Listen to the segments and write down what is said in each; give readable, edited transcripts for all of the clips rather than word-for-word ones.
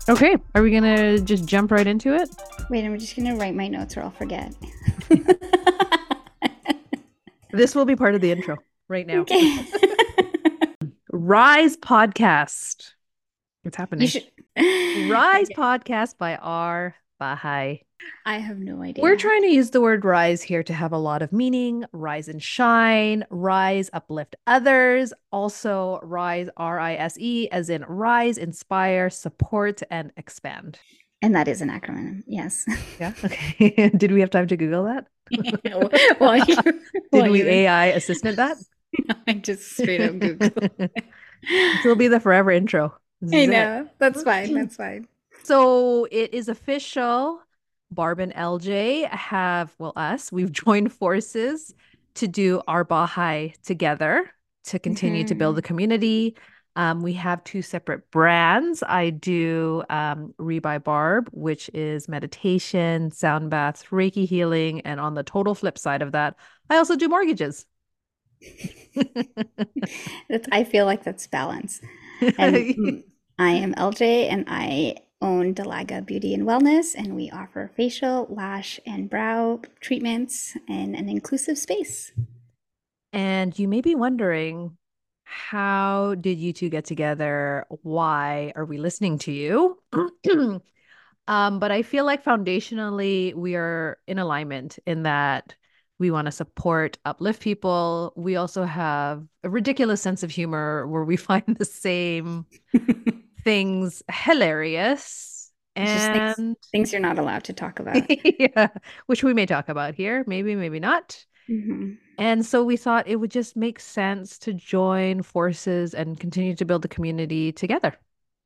Okay, are we gonna just jump right into it? Wait, I'm just gonna write my notes or I'll forget. This will be part of the intro right now. Okay. Rise Podcast. What's You happening? should. Rise Okay. Podcast by R. Bahai. I have no We're idea. trying to use the word rise here to have a lot of meaning. Rise and shine, rise, uplift others. Also, rise, RISE, as in rise, inspire, support, and expand. And that is an acronym. Yes. Yeah. Okay. Did we have time to Google that? while you, Did while we you were, AI assistant that? I just straight up Google. This will be the forever intro. This I is it. know. That's fine. That's fine. So it is official. Barb and LJ have, well, we've joined forces to do our Baha'i together to continue to build Hmm. the community. We have two separate brands. I do Re by Barb, which is meditation, sound baths, Reiki healing. And on the total flip side of that, I also do mortgages. I feel like that's balance. And I am LJ and I own Delaga Beauty and Wellness, and we offer facial, lash, and brow treatments in an inclusive space. And you may be wondering, how did you two get together? Why are we listening to you? But I feel like foundationally, we are in alignment in that we want to support, uplift people. We also have a ridiculous sense of humor where we find the same things hilarious. It's just And things you're not allowed to talk about. yeah, which we may talk about here, maybe, maybe not. Hmm. And so we thought it would just make sense to join forces and continue to build the community together.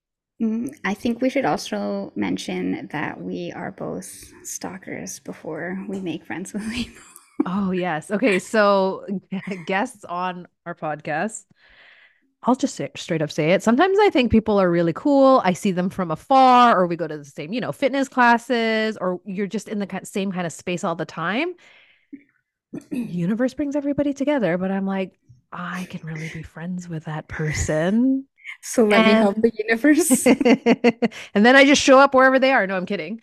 I think we should also mention that we are both stalkers before we make friends with people. Oh, yes. Okay. So, guests on our podcast, I'll just straight up say it. Sometimes I think people are really cool. I see them from afar, or we go to the same, fitness classes, or you're just in the same kind of space all the time. Universe brings everybody together, but I'm like, I can really be friends with that person. So let me help And the universe. and then I just show up wherever they are. No, I'm kidding.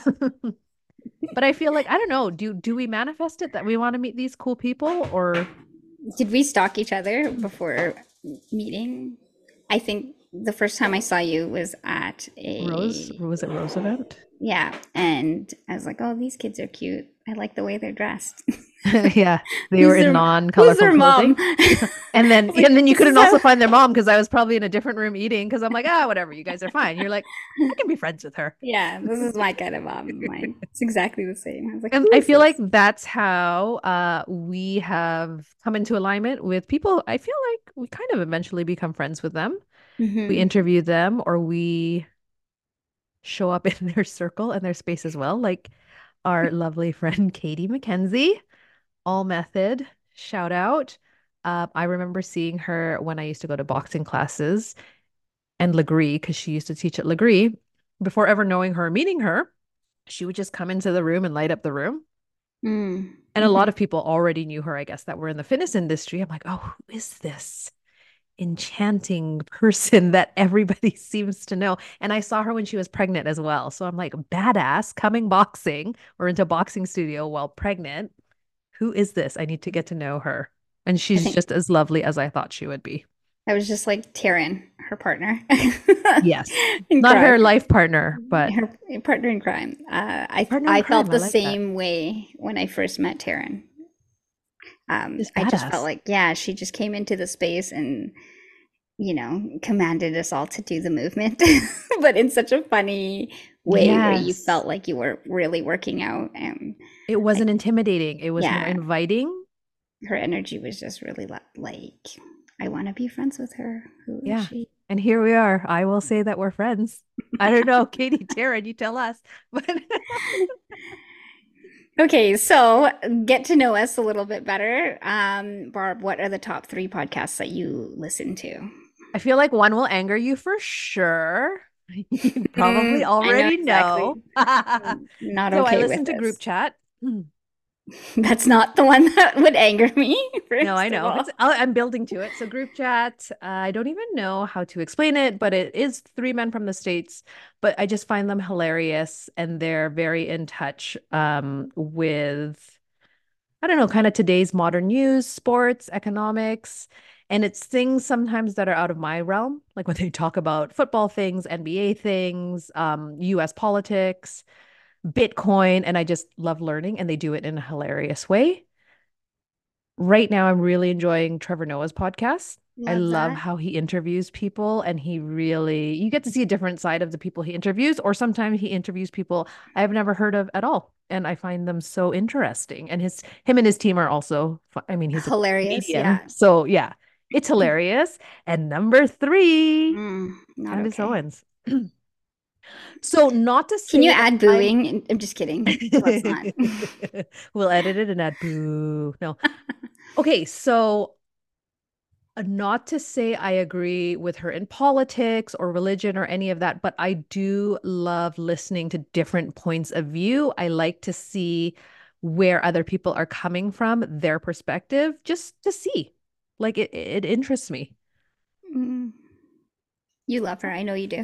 But I feel like I don't know. Do we manifest it that we want to meet these cool people or Did we stalk each other before meeting? I think the first time I saw you was at Rose? a, Was it Rose event? yeah, and I was like, oh, these kids are cute. I like the way they're dressed. Yeah, they were Who's in their who's non-colorful their mom? clothing. I And then was like, and then you this is couldn't how also find their mom because I was probably in a different room eating because I'm like, whatever, you guys are fine. You're like, I can be friends with her. yeah, this is my kind of mom. Mine. It's exactly the same. I was like, And who I is feel like this? that's how we have come into alignment with people. I feel like we kind of eventually become friends with them. We Hmm. interview them or we show up in their circle and their space as well. Like our lovely friend Katie McKenzie, all method, shout out. I remember seeing her when I used to go to boxing classes and Legree, because she used to teach at Legree. Before ever knowing her or meeting her, she would just come into the room and light up the room. And a lot Mm-hmm. of people already knew her, I guess, that were in the fitness industry. I'm like, oh, who is this enchanting person that everybody seems to know? And I saw her when she was pregnant as well. So I'm like, badass coming boxing or into boxing studio while pregnant. Who is this? I need to get to know her. And I she's think just as lovely as I thought she would be. I was just like Taryn, her partner Yes. in Not crime. her life partner, but Her partner in crime. I partner in I crime. felt I the like that. same way when I first met Taryn. Just I just felt badass. like, yeah, she just came into the space and commanded us all to do the movement, but in such a funny way where you Yes. felt like you were really working out. And It like, wasn't intimidating. It was more yeah, inviting. her energy was just really like, I want to be friends with her. Who is Yeah. she? And here we are. I will say that we're friends. I don't know, Katie, Taryn, you tell us. But Okay, so get to know us a little bit better. Barb, what are the top three podcasts that you listen to? I feel like one will anger you for sure. You probably I know already exactly. know. I'm not So I okay with listen to group this. chat. That's not the one that would anger me, No, I first of know. all. I'm building to it. So group chat, I don't even know how to explain it, but it is three men from the States, but I just find them hilarious and they're very in touch with I don't know, kind of today's modern news, sports, economics, and it's things sometimes that are out of my realm, like when they talk about football things, NBA things, US politics, Bitcoin, and I just love learning and they do it in a hilarious way. Right now, I'm really enjoying Trevor Noah's podcast. I Love love that. how he interviews people, and you get to see a different side of the people he interviews, or sometimes he interviews people I've never heard of at all. And I find them so interesting. And him and his team are also, I mean, he's a Hilarious. comedian. Yeah. So yeah, it's hilarious. And number three, Not Candace okay. Owens. So not to Can you say that add I'm booing? I'm just kidding. Let's not. we'll edit it and add boo. No. Okay, so not to say I agree with her in politics or religion or any of that, but I do love listening to different points of view. I like to see where other people are coming from, their perspective, just to see. Like it interests me. Mm, you love her. I know you do.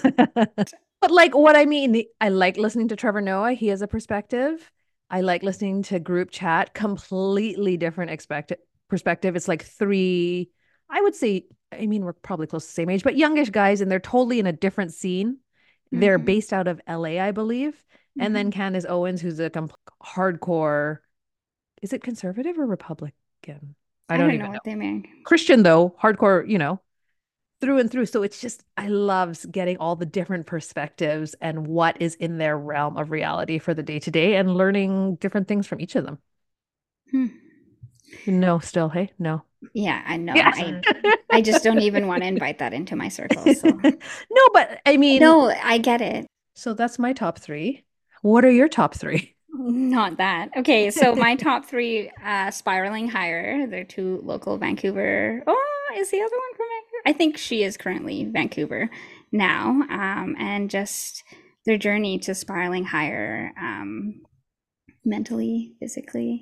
But like what I mean, I like listening to Trevor Noah. He has a perspective. I like listening to group chat, completely different perspective. It's like three, I would say, I mean, we're probably close to the same age, but youngish guys, and they're totally in a different scene. They're Hmm. based out of LA, I believe. And then Hmm. Candace Owens, who's a hardcore, is it conservative or Republican? I I don't don't even know know. what they mean. Christian though, hardcore, through and through. So it's just, I love getting all the different perspectives and what is in their realm of reality for the day to day and learning different things from each of them. Hmm. No, still, hey, no. Yeah, I know. Yeah. I just don't even want to invite that into my circle. So No, but I mean, no, I get it. so that's my top three. What are your top three? Not that. Okay, so my top three, Spiraling Higher. They're two local Vancouver. Oh, is the other one from Vancouver? I think she is currently Vancouver now. And just their journey to spiraling higher, mentally, physically.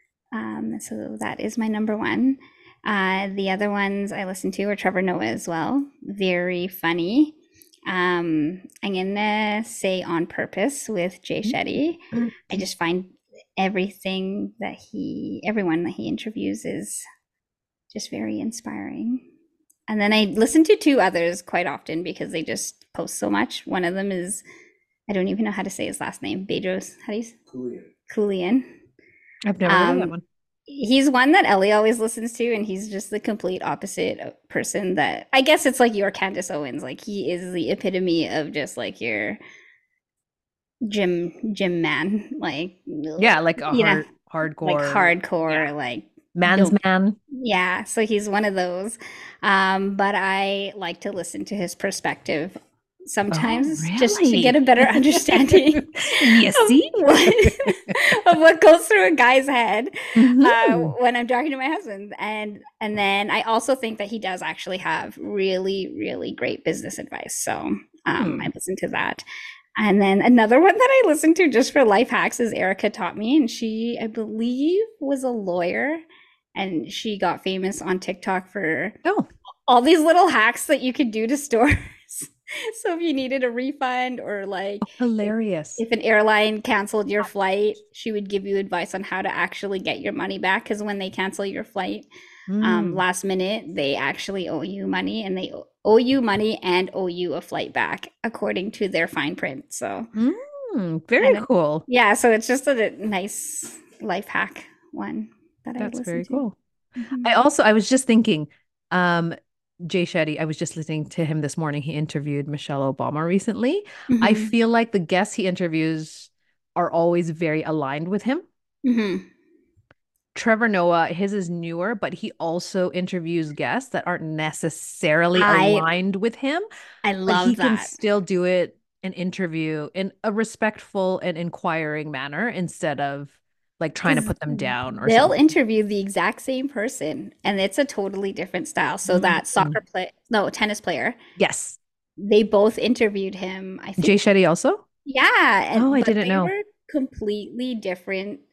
So that is my number one. The other ones I listen to are Trevor Noah as well. Very funny. I'm gonna say On Purpose with Jay Shetty. I just find everyone that he interviews is just very inspiring. And then I listen to two others quite often because they just post so much. One of them is, I don't even know how to say his last name. Bedros, how do you? Kulian. I've never heard of that Um, one. he's one that Ellie always listens to, and he's just the complete opposite person that I guess it's like your Candace Owens. Like he is the epitome of just like your gym man, like Yeah, like a you know, like hardcore, yeah, hardcore, like man's don't man. yeah. So he's one of those. But I like to listen to his perspective Oh, sometimes just to get really? a better understanding You of see? of what goes through a guy's head Hmm. when I'm talking to my husband. And then I also think that he does actually have really, really great business advice. So I Hmm. listen to that. And then another one that I listen to just for life hacks is Erica Taught Me. And she, I believe, was a lawyer and she got famous on TikTok for Oh, all these little hacks that you could do to stores. So if you needed a refund or like hilarious. if an airline canceled your flight, she would give you advice on how to actually get your money back. Because when they cancel your flight Mm. last minute, they actually owe you money and they owe you money and owe you a flight back according to their fine print. So, Mm. Very and cool. yeah, so it's just a nice life hack one that I That's listen very to. cool. Hmm. I was just thinking, um, Jay Shetty, I was just listening to him this morning. He interviewed Michelle Obama recently. I Hmm. feel like the guests he interviews are always very aligned with him. Hmm. Trevor Noah, his is newer, but he also interviews guests that aren't necessarily I aligned with him, I but he love can that. still do it an interview in a respectful and inquiring manner instead of like trying to Because put them down or they'll something. interview the exact same person and it's a totally different style. So that Mhm. soccer play no, tennis player, Yes. they both interviewed him, I Jay think. Shetty also? Yeah, Oh, and I but didn't they know. were completely different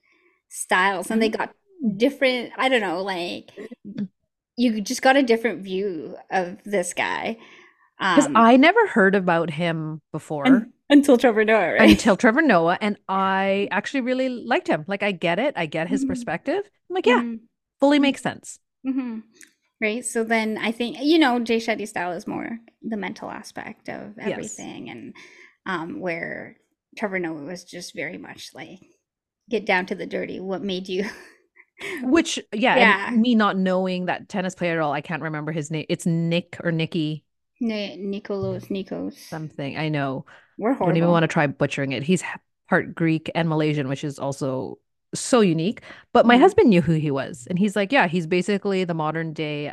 styles, and they got different, I don't know, like you just got a different view of this guy. Because Um, I never heard about him before until Trevor Noah, right? until Trevor Noah, and I actually really liked him. Like, I get it, I get his Mhm, perspective. I'm like, yeah, mhm, fully mhm, makes sense. mhm. Right. So then I think, Jay Shetty's style is more the mental aspect of Yes. everything, and where Trevor Noah was just very much like get down to the dirty. What made you? Which, yeah, and Yeah. me not knowing that tennis player at all, I can't remember his name. It's Nick or Nikki Nikos. something. I know. We're Don't even horrible. want to try butchering it. He's part Greek and Malaysian, which is also so unique. But my Mhm. husband knew who he was, and he's like, yeah, he's basically the modern day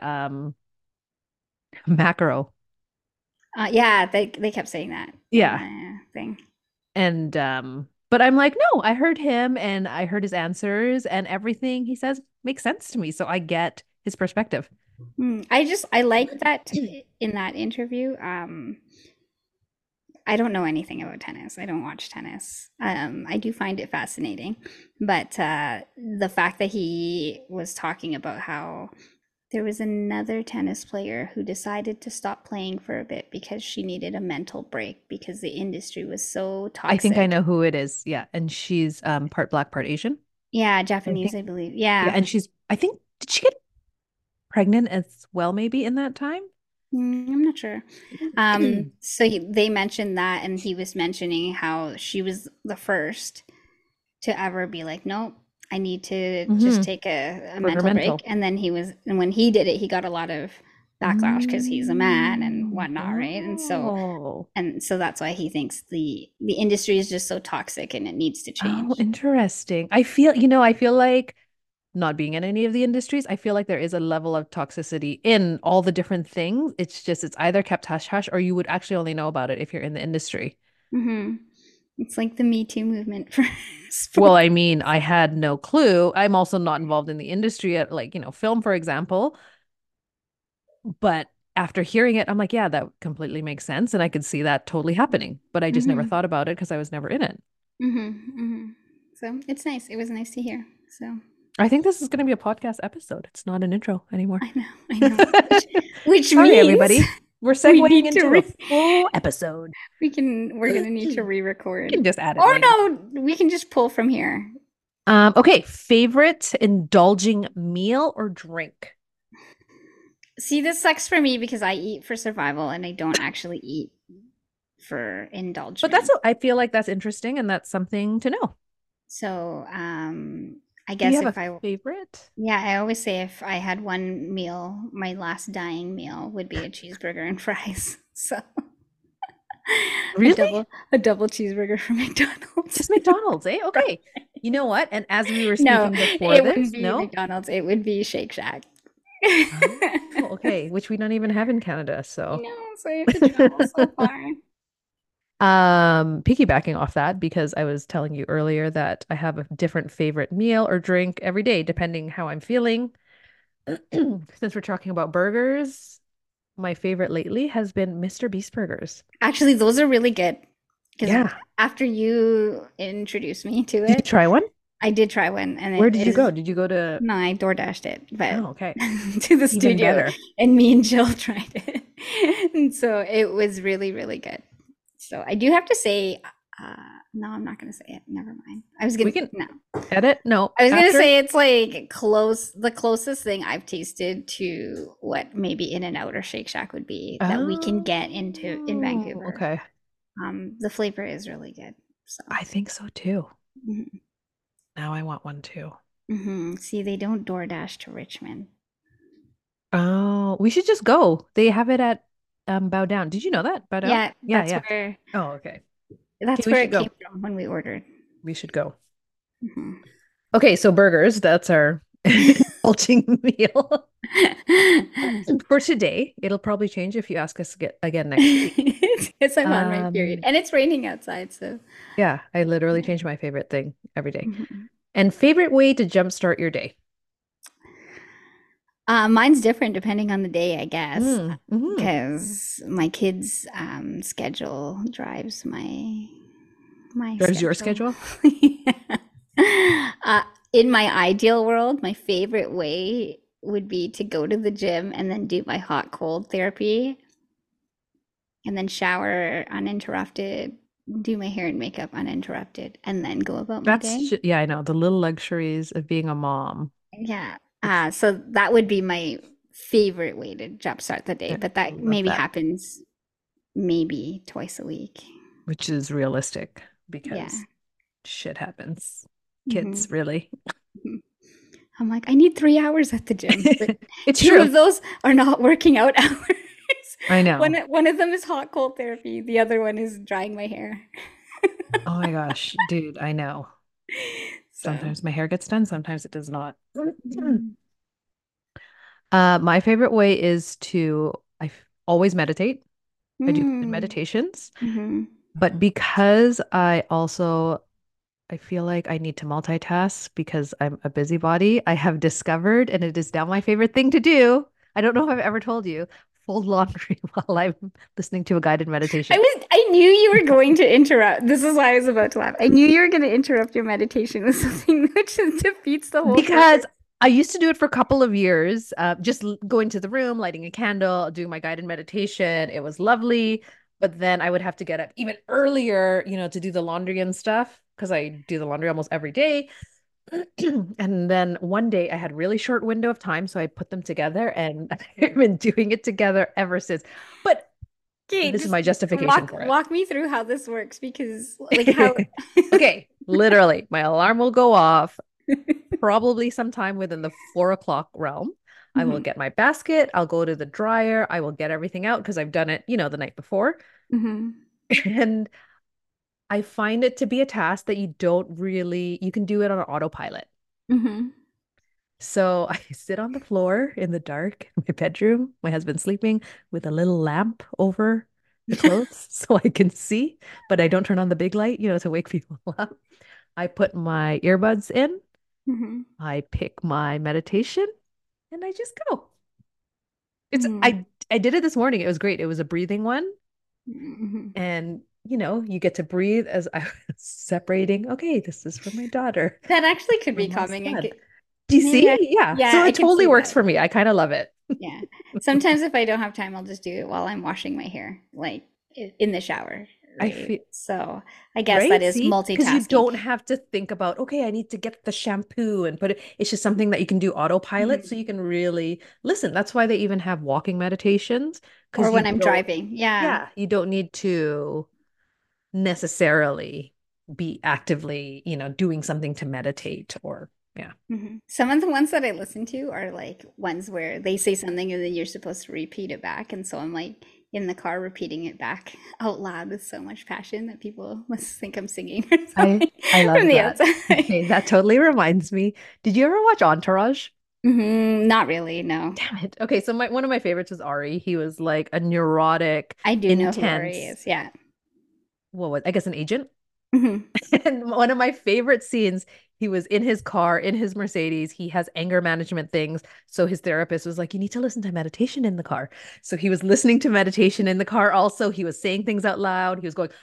McEnroe. Yeah, they kept saying that in Yeah. the thing. And but I'm like, no, I heard him and I heard his answers and everything he says makes sense to me. So I get his perspective. I like that in that interview. I don't know anything about tennis. I don't watch tennis. I do find it fascinating, but the fact that he was talking about how there was another tennis player who decided to stop playing for a bit because she needed a mental break because the industry was so I think I toxic. know who it is. Yeah. And she's part black, part Asian. Yeah, I Japanese, think I believe. yeah, Yeah. and she's I think did she get pregnant as well maybe in that time? I'm not sure. So they mentioned that, and he was mentioning how she was the first to ever be like, nope, I need to just Mm-hmm. take a For her mental break. mental. And when he did it, he got a lot of backlash because he's a man and Mm. whatnot, right? Oh. And so that's why he thinks the industry is just so toxic and it needs to Oh, change. interesting. I feel like not being in any of the industries, I feel like there is a level of toxicity in all the different things. It's just, it's either kept hush hush or you would actually only know about it if you're in the industry. Hmm. It's like the Me Too movement for Well, sports. I mean, I had no clue. I'm also not involved in the industry at like, film, for example. But after hearing it, I'm like, yeah, that completely makes sense. And I could see that totally happening. But I just never Hmm. thought about it because I was never in it. Hmm. Hmm. So it's nice. It was nice to hear. So I think this is going to be a podcast episode. It's not an intro anymore. I know. Which Sorry, means everybody. We're we segueing need to into a full episode. we're gonna need to You re-record. can just add it Or later. no, we can just pull from here. Okay, favorite indulging meal or drink? See, this sucks for me because I eat for survival and I don't actually eat for But that's indulgement. I feel like that's interesting and that's something to know. So, I Do you guess have if a I, favorite? yeah, I always say if I had one meal, my last dying meal would be a cheeseburger and fries. So, Really? a double cheeseburger from McDonald's. Just McDonald's, eh? Okay. You know what? And as we were No, speaking before it wouldn't this, be no? McDonald's. It would be Shake Shack. Oh, okay, which we don't even have in Canada, I so. know, so I have to travel so far. Piggybacking off that, because I was telling you earlier that I have a different favorite meal or drink every day, depending how I'm feeling. Since we're talking about burgers, my favorite lately has been Mr. Beast burgers. Actually, those are really good because Yeah. after you introduced me to Did you it, try one? I did try one, and Where it did you go? is Did you go to? no, I door dashed it, but Oh, okay. to the Even studio, better. and me and Jill tried it, and so it was really, really good. So I do have to say, uh, no, I'm not gonna say it. Never mind. We can No. edit. No, I was gonna after. say it's like the closest thing I've tasted to what maybe In-N-Out or Shake Shack would be that we can get into in Oh, Vancouver. okay. The flavor is really good. So, I think so too. mhm, Now I want one too. see, they don't DoorDash to Richmond. Oh, we should just go. They have it at Bow Down. Did you know that? Bow Down? Yeah, Yeah, yeah. Oh, okay. Okay, that's we where should it came go. from when we ordered. We should go. Mhm. Okay, so burgers, that's our ultimate meal for today. It'll probably change if you ask us again next week. Because I'm on my period, Um, and it's raining outside, so yeah, I literally yeah. change my favorite thing every day. Mhm. And favorite way to jumpstart your day. Mine's different depending on the day, I guess, Mm-hmm. because my kids' schedule drives my There's your schedule. schedule. Yeah. Uh, in my ideal world, my favorite way would be to go to the gym and then do my hot cold therapy and then shower uninterrupted, do my hair and makeup uninterrupted, and then go about my day. Yeah, I know. The little luxuries of being a mom. Yeah. It's So that would be my favorite way to jumpstart the day, yeah, but I that love maybe that, happens maybe twice a week. which is realistic Yeah. because shit happens. hmm Kids, really. I'm like, I need 3 hours at the gym, but It's two true. of those are not working out hours. I know. One of them is hot cold therapy. The other one is drying my hair. Oh my gosh, dude, I know. So, Sometimes my hair gets done, sometimes it does not. mm, My favorite way is always meditate. I do guided mm, meditations, hmm but because I feel like I need to multitask because I'm a busybody, I have discovered, and it is now my favorite thing to do. I don't know if I've ever told you, fold laundry while I'm listening to a guided meditation. I knew you were going to interrupt. This is why I was about to laugh. I knew you were going to interrupt your meditation with something which defeats the whole Because purpose. I used to do it for a couple of years, just going to the room, lighting a candle, doing my guided meditation. It was lovely. But then I would have to get up even earlier, to do the laundry and stuff because I do the laundry almost every day. And then one day I had a really short window of time, so I put them together and I've been doing it together ever since. But Okay, this is just my justification for it. walk me through how this works because like how Okay, literally, my alarm will go off probably sometime within the 4 o'clock realm. I will hmm get my basket. I'll go to the dryer. I will get everything out because I've done it, the night before. hmm And I find it to be a task that you can do it on autopilot. hmm So I sit on the floor in the dark in my bedroom, my husband's sleeping with a little lamp over the clothes so I can see, but I don't turn on the big light, to wake people up. I put my earbuds in, hmm I pick my meditation, and I just go. It's hmm I did it this morning. It was great. It was a breathing one, hmm and you get to breathe as I was separating. Okay, this is for my daughter, That actually could for be my calming. son. Do you Maybe see? Yeah. yeah, So I it could totally see works that. for me. I kind of love it. Yeah. Sometimes if I don't have time, I'll just do it while I'm washing my hair, like in the shower, I right? feel So I guess that right. is See, because you multitasking. don't have to think about, okay, I need to get the shampoo and put it. It's just something that you can do autopilot, so Mhm. you can really listen. That's why they even have walking meditations Or because when I'm driving. Yeah. you don't need to necessarily be actively, doing something to meditate or yeah. Some of the ones that I listen to are like ones where they say something and then you're supposed to repeat it back. And so I'm like in the car repeating it back out loud with so much passion that people must think I'm singing or I something I from love the that. outside. Okay, that totally reminds me. Did you ever watch Entourage? Not really, no. Damn it. Okay, so one of my favorites was Ari. He was like a neurotic, I do know who Ari intense, is. Yeah. I guess an agent. hmm And one of my favorite scenes, he was in his car, in his Mercedes. He has anger management things. So his therapist was like, you need to listen to meditation in the car. So he was listening to meditation in the car also. He was saying things out loud. He was going,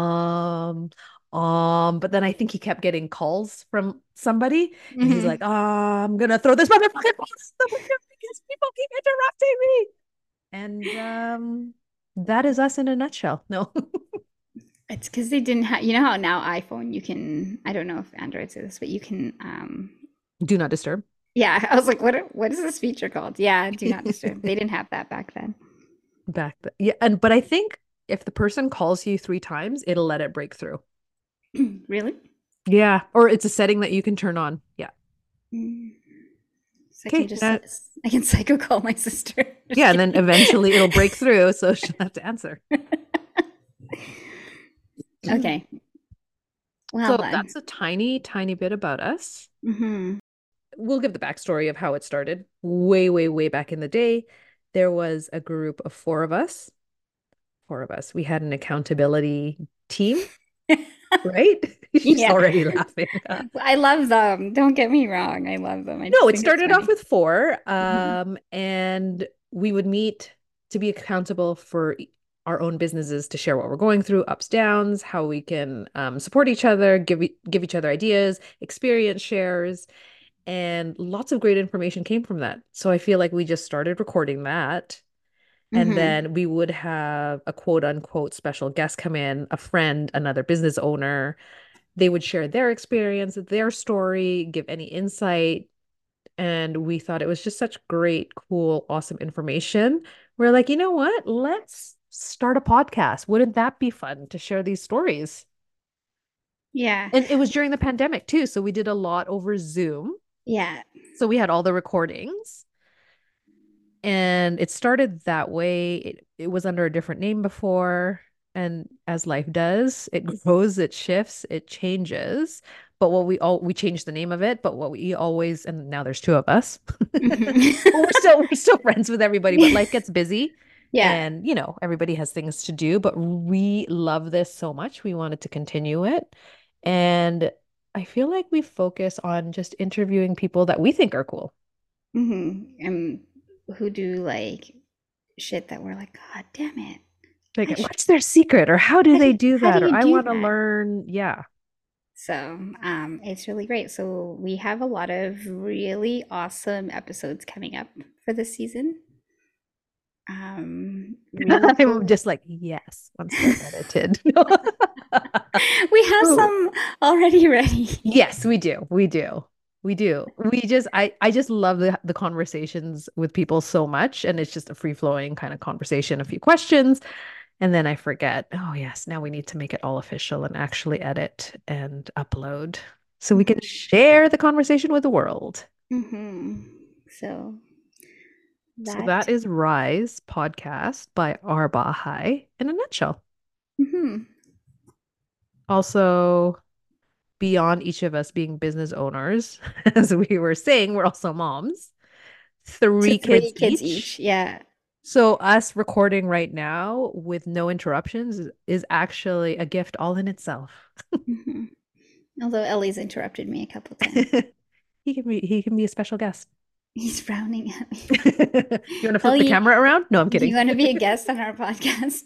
but then I think he kept getting calls from somebody and he's like, hmm I'm gonna throw this motherfucking phone out the window because people keep interrupting me. And that is us in a nutshell. No, It's because they didn't have, you know how now iPhone you can, I don't know if Android says this, but you can, do not disturb. yeah, I was like, what is this feature called? Yeah, do not disturb. They didn't have that back then. Yeah, but I think if the person calls you 3 times, it'll let it break through. Really? Yeah, or it's a setting that you can turn on. Yeah. Mm. So Okay. I can psycho call my sister. Just Yeah, and then kidding. eventually it'll break through, so she'll have to answer. Okay. Well So then. that's a tiny, tiny bit about us. hmm We'll give the backstory of how it started. Way, way, way back in the day, there was a group of four of us. Four of us. We had an accountability team, right? She's Yeah. already laughing. I love them. Don't get me wrong. I love them. I No, just it think it's started off funny. with four, hmm and we would meet to be accountable for our own businesses to share what we're going through, ups, downs, how we can support each other, give each other ideas, experience shares, and lots of great information came from that. So I feel like we just started recording that. And Mm-hmm. then we would have a quote unquote special guest come in, a friend, another business owner. They would share their experience, their story, give any insight. And we thought it was just such great, cool, awesome information. We're like, you know what? Let's start a podcast. Wouldn't that be fun to share these stories? Yeah. And it was during the pandemic too. So we did a lot over Zoom. Yeah. So we had all the recordings. And it started that way. It was under a different name before. And as life does, it grows, it shifts, it changes. But what we changed the name of it, but what we always, and now there's two of us. Well, Mm-hmm. we're still friends with everybody, but life gets busy Yeah. and everybody has things to do, but we love this so much. We wanted to continue it. And I feel like we focus on just interviewing people that we think are cool. Mm-hmm. And who do like shit that we're like, God damn it. Like, I should, what's their secret? Or how do they do how do that? Or you I do want to that? learn. Yeah. So, it's really great. So we have a lot of really awesome episodes coming up for this season. Really I'm cool. just like, yes, once they're edited. We have Ooh. some already ready. Yes, we do. We do. We do. I just love the conversations with people so much. And it's just a free-flowing kind of conversation, a few questions. And then I forget, oh yes, now we need to make it all official and actually edit and upload so we can Mhm. share the conversation with the world. Mhm. So So that. that is Rise podcast by Arba High in a nutshell. Mhm. Also, beyond each of us being business owners, as we were saying, we're also moms, To three three kids kids each. each. Yeah. So us recording right now with no interruptions is actually a gift all in itself. Mhm. Although Ellie's interrupted me a couple times. He can be a special guest. He's frowning at You me. want to flip the Ellie, camera around? No, I'm do kidding. you want to be a guest on our podcast?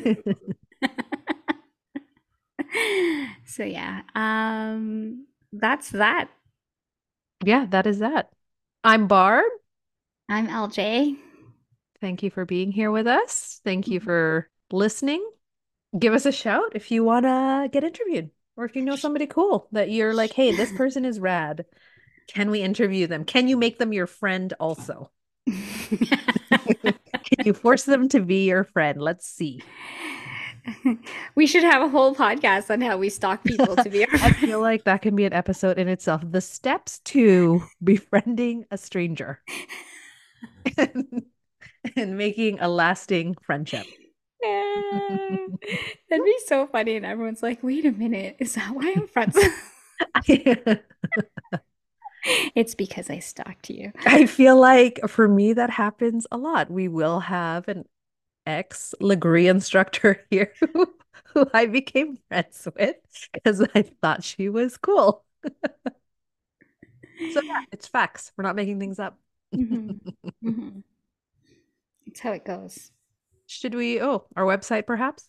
So yeah, that's that. Yeah, that is that. I'm Barb. I'm LJ. Thank you for being here with us. Thank you for listening. Give us a shout if you want to get interviewed or if you know somebody cool that you're like, hey, this person is rad. Can we interview them? Can you make them your friend also? Can you force them to be your friend? Let's see. We should have a whole podcast on how we stalk people to be our I friends. feel like that can be an episode in itself. The steps to befriending a stranger and, and making a lasting friendship. That'd be so funny, and everyone's like, "Wait a minute, is that why I'm friends?" It's because I stalked you. I feel like for me, that happens a lot. We will have an ex Legree instructor here who I became friends with because I thought she was cool. So yeah, it's facts. We're not making things up. Hmm. Hmm. It's how it goes. Should we, our website perhaps?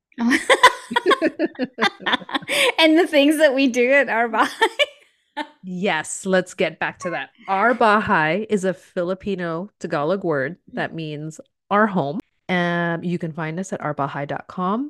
And the things that we do at our body. Yes, let's get back to that. Our Bahay is a Filipino Tagalog word that means our home. You can find us at ourbahay.com,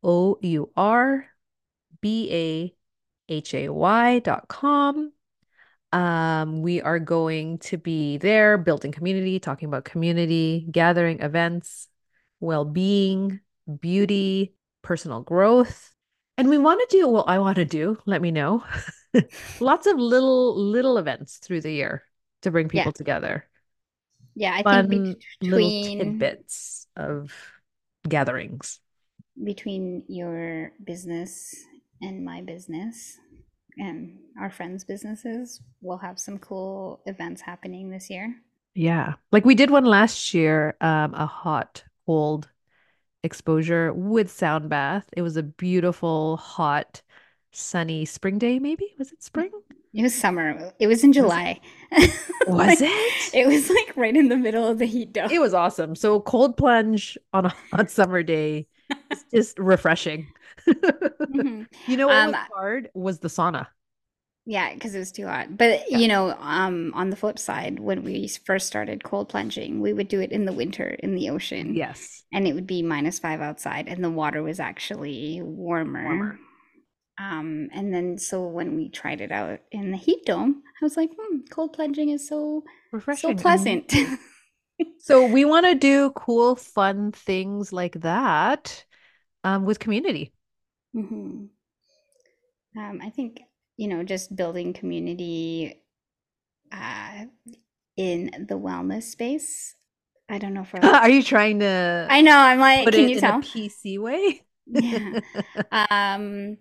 OURBAHAY.com. We are going to be there building community, talking about community, gathering events, well-being, beauty, personal growth. And we want to do, well, I want to do, let me know, lots of little events through the year to bring Yeah. people together. Yeah, I think Fun little between tidbits of gatherings. your business and my business and our friends' businesses, we'll have some cool events happening this year. Yeah. Like we did one last year, a hot, cold exposure with sound bath. It was a beautiful, hot, sunny spring day, maybe. Was it spring? It was summer. It was in Was July. was Like it? it was like right in the middle of the heat dome. It was awesome. So cold plunge on a hot summer day is just refreshing. Hmm. You know what Um, was hard was the sauna. yeah, because it was too hot. But Yeah. on the flip side, when we first started cold plunging, we would do it in the winter in the ocean, Yes. and it would be -5 outside, and the water was actually warmer. Warmer. And then so when we tried it out in the heat dome, I was like, cold plunging is so Refreshing. I pleasant. know. So we want to do cool, fun things like that with community. Hmm. I think, just building community uh, in the wellness space. I don't know if we're allowed Are to. you trying to I know, I'm like, put can it you in a tell? PC way? Yeah. Um,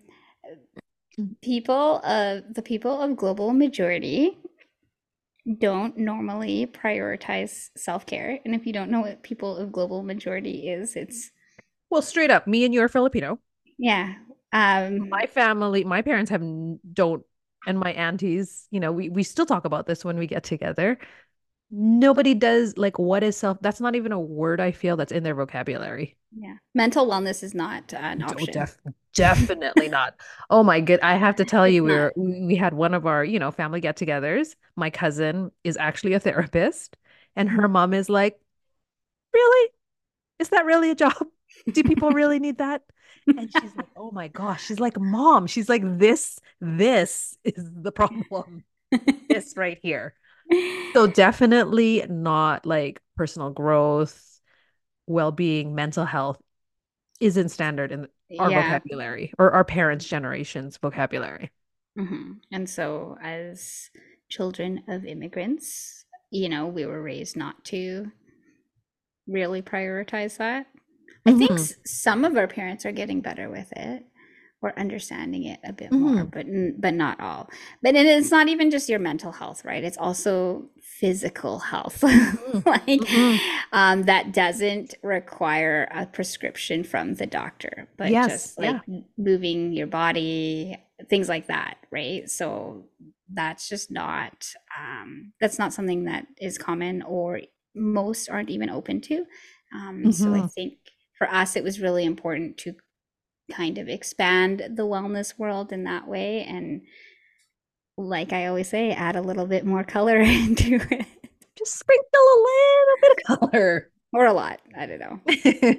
the people of global majority don't normally prioritize self-care. And if you don't know what people of global majority is, it's, Well, straight up, me and you are Filipino. yeah. My family, my parents don't, and my aunties, we still talk about this when we get together. Nobody does like what is self, that's not even a word I feel that's in their vocabulary. Yeah. Mental wellness is not an Oh, option. definitely not. Oh my good. I have to tell It's you, not. we had one of our, family get-togethers. My cousin is actually a therapist, and her mom is like, "Really? Is that really a job? Do people really need that?" And she's like, "Oh my gosh." She's like, "Mom." She's like, this is the problem. This right here. So definitely not like personal growth, well-being, mental health isn't standard in our Yeah. vocabulary or our parents' generation's vocabulary. And so, as children of immigrants, we were raised not to really prioritize that. I think Hmm. some of our parents are getting better with it or understanding it a bit more, Hmm. but not all. But it's not even just your mental health, right? It's also physical health. Hmm. Like Hmm. that doesn't require a prescription from the doctor, but Yes. just like Yeah. moving your body, things like that, right? So that's just not that's not something that is common or most aren't even open to. So I Hmm. think for us, it was really important to kind of expand the wellness world in that way. And like I always say, add a little bit more color into it. Just sprinkle a little bit of color. Or a lot. I don't know.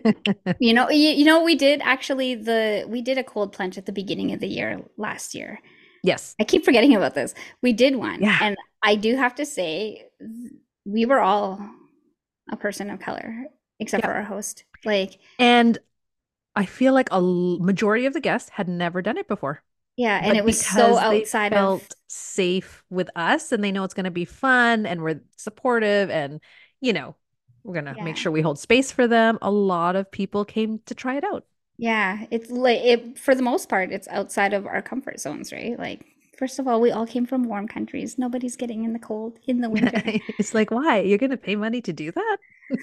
We did actually we did a cold plunge at the beginning of the year last year. Yes. I keep forgetting about this. We did one. Yeah. And I do have to say, we were all a person of color, except Yeah. for our host. Like, And I feel like majority of the guests had never done it before. yeah, and But it was so because they outside of, felt safe with us and they know it's going to be fun and we're supportive and, you know, we're going to make yeah. sure we hold space for them, a lot of people came to try it out. Yeah, it's like for the most part, it's outside of our comfort zones, right? Like, first of all, we all came from warm countries. Nobody's getting in the cold in the winter. It's like, why? You're going to pay money to do that?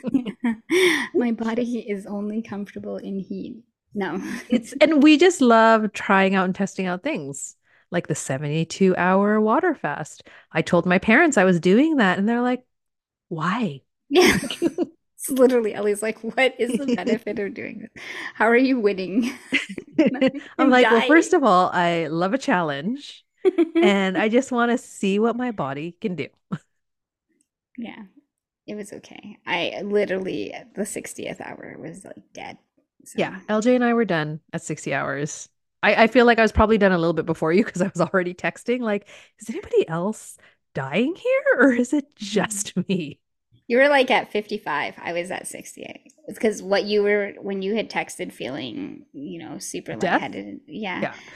My body is only comfortable in heat. No. And we just love trying out and testing out things like the 72-hour water fast. I told my parents I was doing that and they're like, why? Yeah. It's literally Ellie's like, what is the benefit of doing this? How are you winning? I'm I'm like, well, dying. first of all, I love a challenge and I just want to see what my body can do. Yeah, it was okay. I literally, the 60th hour was like dead. So, Yeah, LJ and I were done at 60 hours. I feel like I was probably done a little bit before you because I was already texting, like, is anybody else dying here or is it mhm. just me? You were like at 55. I was at 68. It's because what you were, when you had texted feeling, super Death? lightheaded. Yeah. Yeah.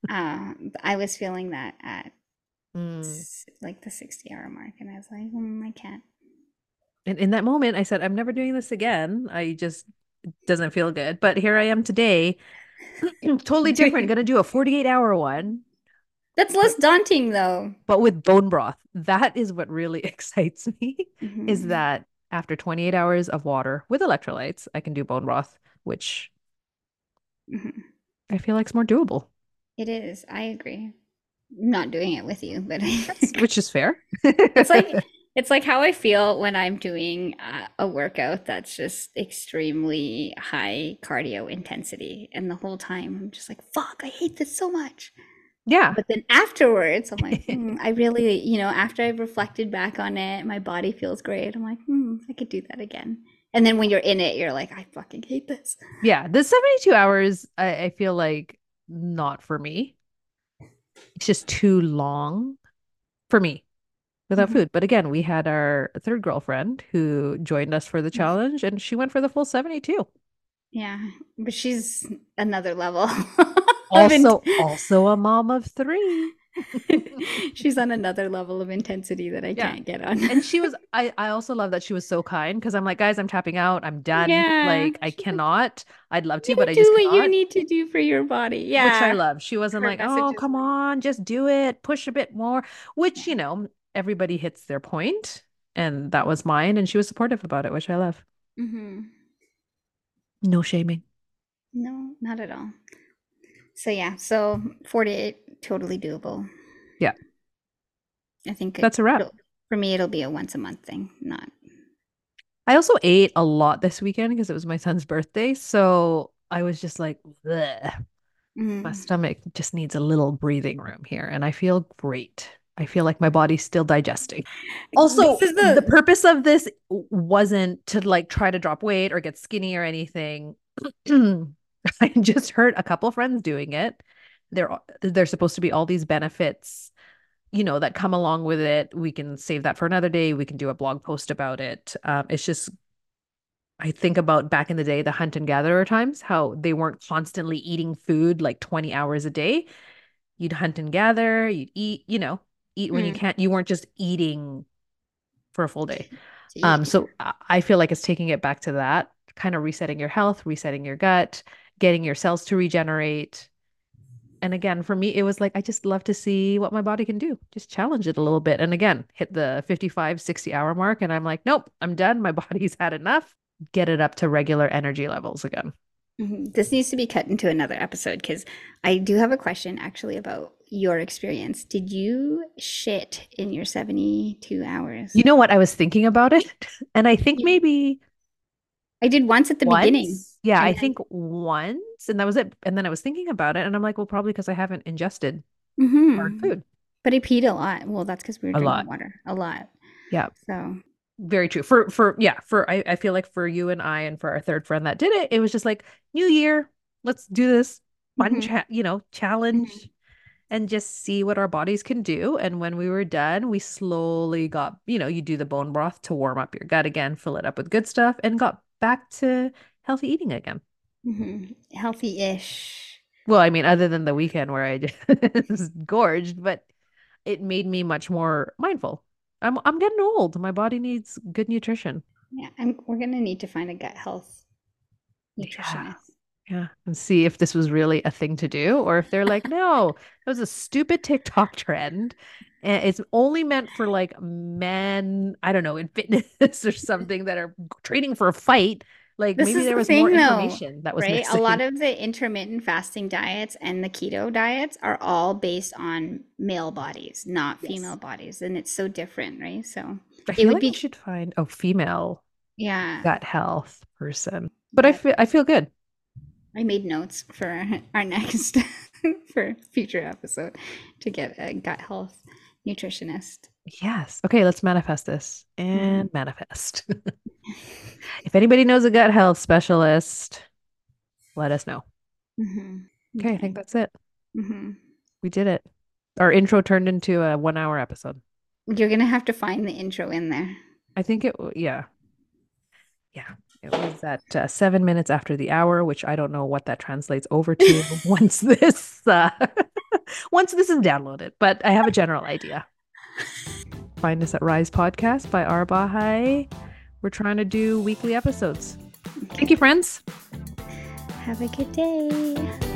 I was feeling that at Mm. like the 60-hour mark. And I was like, I can't. And in that moment, I said, I'm never doing this again. I just doesn't feel good. But here I am today, totally different. Gonna do a 48-hour one, That's less but daunting though. but with bone broth. That is what really excites me, is Hmm. that after 28 hours of water with electrolytes, I can do bone broth, which Hmm. I feel like is more doable. It is. I agree. not doing it with you, but Which is fair. it's like it's like how I feel when I'm doing a workout that's just extremely high cardio intensity, and the whole time I'm just like, "Fuck, I hate this so much." Yeah. But then afterwards, I'm like, I really, after I've reflected back on it, my body feels great. I'm like, I could do that again. And then when you're in it, you're like, I fucking hate this. Yeah. The 72 hours, I feel like not for me. It's just too long for me without Mhm. food. But again, we had our third girlfriend who joined us for the challenge and she went for the full 72. Yeah, but she's another level of Also a mom of three. she's on another level of intensity that I Yeah. can't get on. And she was, I also love that she was so kind because I'm like, guys, I'm tapping out. I'm done. Yeah, Like, I she's like, cannot. I'd love you to, but gotta I just do what you cannot. need to do for your body. Which I Yeah, love. She wasn't her like, message oh, is come like, on, just do it, push a bit more, which, yeah. everybody hits their point, and that was mine. And she was supportive about it, which I love. Hmm. No shaming. No, not at all. So yeah, so 48 totally doable. Yeah, I think that's a wrap. for me it'll be a once a month thing, not. I also ate a lot this weekend because it was my son's birthday. So I was just like, bleh. My Mm. stomach just needs a little breathing room here, and I feel great. I feel like my body's still digesting. This Also, is the the purpose of this wasn't to like try to drop weight or get skinny or anything. I just heard a couple friends doing it. There's supposed to be all these benefits, that come along with it. We can save that for another day. We can do a blog post about it. It's just I think about back in the day, the hunt and gatherer times, how they weren't constantly eating food like 20 hours a day. You'd hunt and gather, you'd eat, eat when you mm, can't. You weren't just eating for a full day. to eat. So I feel like it's taking it back to that, kind of resetting your health, resetting your gut, getting your cells to regenerate. And again, for me, it was like, I just love to see what my body can do. Just challenge it a little bit. And again, hit the 55, 60 hour mark. And I'm like, nope, I'm done. My body's had enough. Get it up to regular energy levels again. Mhm. This needs to be cut into another episode because I do have a question actually about your experience. Did you shit in your 72 hours? You know what? I was thinking about it. And I think You- maybe I did once at the beginning, once. Yeah, I and think once. And that was it. And then I was thinking about it. And I'm like, well, probably because I haven't ingested then, hard hmm, food but I peed a lot. Well, that's because we were a drinking lot. water a lot. Yeah. So, Very true. I feel like for you and I and for our third friend that did it, it was just like new year, let's do this fun hmm, hmm, challenge and just see what our bodies can do. And when we were done, we slowly got, you do the bone broth to warm up your gut again, fill it up with good stuff, and got back to healthy eating again. hmm, healthy-ish. Well, I mean, other than the weekend where I just was gorged, but it made me much more mindful. I'm getting old. My body needs good nutrition. Yeah, we're gonna need to find a gut health Yeah. nutritionist. Yeah. And see if this was really a thing to do or if they're like, no, it was a stupid TikTok trend. And it's only meant for like men, I don't know, in fitness or something that are training for a fight. Like This maybe is there the was more thing, though, information that was right? A lot missing. of the intermittent fasting diets and the keto diets are all based on male bodies, not female Yes. bodies. And it's so different, right? So I it feel would like we be, should find a female yeah, gut health person. But I that feel I feel good. I made notes for our next, for future episode to get a gut health nutritionist. Yes. Okay, let's manifest this Mhm. and manifest. If anybody knows a gut health specialist, let us know. Mhm. Okay, I Okay. think that's it. Hmm. We did it. Our intro turned into a 1 hour episode. You're gonna have to find the intro in there. I think yeah. Yeah. It was at 7 minutes after the hour, which I don't know what that translates over to once this is downloaded, but I have a general idea. Find us at Rise Podcast by Arbahai. We're trying to do weekly episodes. Thank Okay. you, friends. Have a good day.